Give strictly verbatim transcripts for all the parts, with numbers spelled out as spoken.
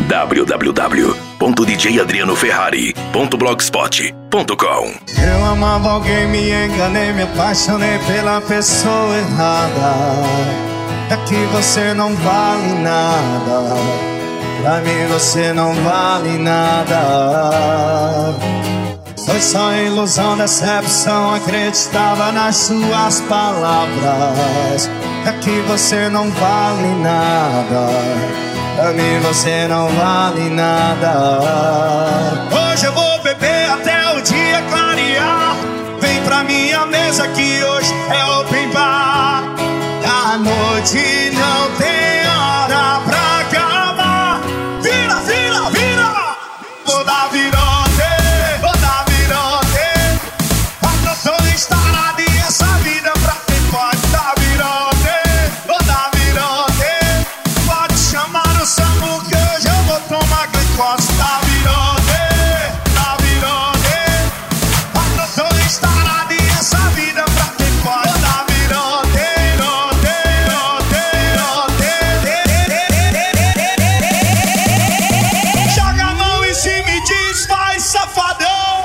w w w ponto d j adriano ferrari ponto blogspot ponto com. Eu amava alguém, me enganei, me apaixonei pela pessoa errada. É que você não vale nada, pra mim você não vale nada. Foi só ilusão, decepção, acreditava nas suas palavras. É que você não vale nada, pra mim você não vale nada. Hoje eu vou beber até o dia clarear. Vem pra minha mesa que hoje é open bar. A noite não tem hora pra acabar. Vira, vira, vira. Vou dar virote, vou dar virote. A noção está na e essa vida pra quem pode dar virote. Vou dar virote. Pode chamar o SAMU que hoje eu vou tomar glicose. Dá virote, dá virote. A noção está na e essa vida pra quem pode dar virote. Joga a mão em cima e diz, vai safadão.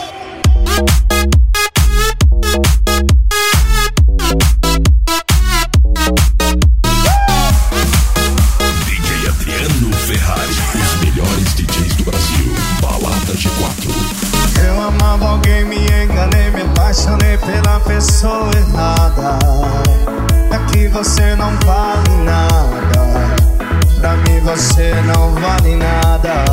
D J Adriano Ferrari, os melhores D Js do Brasil. Balada G quatro. Eu amava alguém, me enganei, me apaixonei pela pessoa errada. É que você não vale nada, pra mim você não vale nada.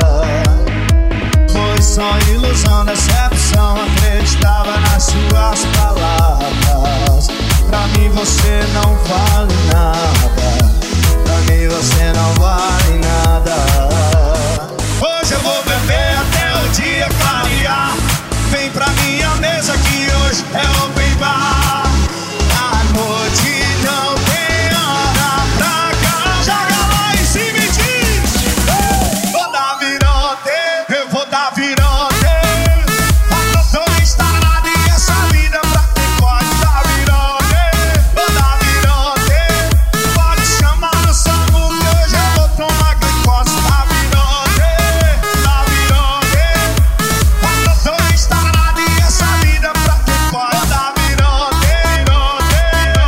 Foi só ilusão, decepção, acreditava nas suas palavras. Pra mim você não vale nada, pra mim você não vale nada. Hoje eu vou beber até o dia clarear. Vem pra minha mesa que hoje é open bar. A noite não tem hora pra cá. Joga lá em cima e diz, vou dar virote, eu vou dar virote. A noção está na e essa vida pra quem pode dar virote. Vou dar virote. Pode chamar o SAMU que hoje eu vou tomar glicose. Dá virote, dá virote. A noção está na e essa vida pra quem pode dar virote. Virote,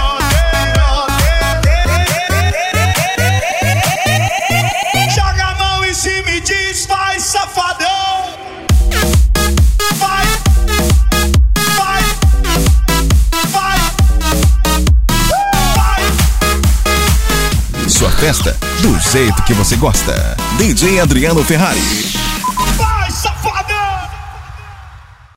virote. Joga a mão em cima e diz, vai safadão. Vai, vai, vai, vai. Sua festa do jeito que você gosta. D J Adriano Ferrari.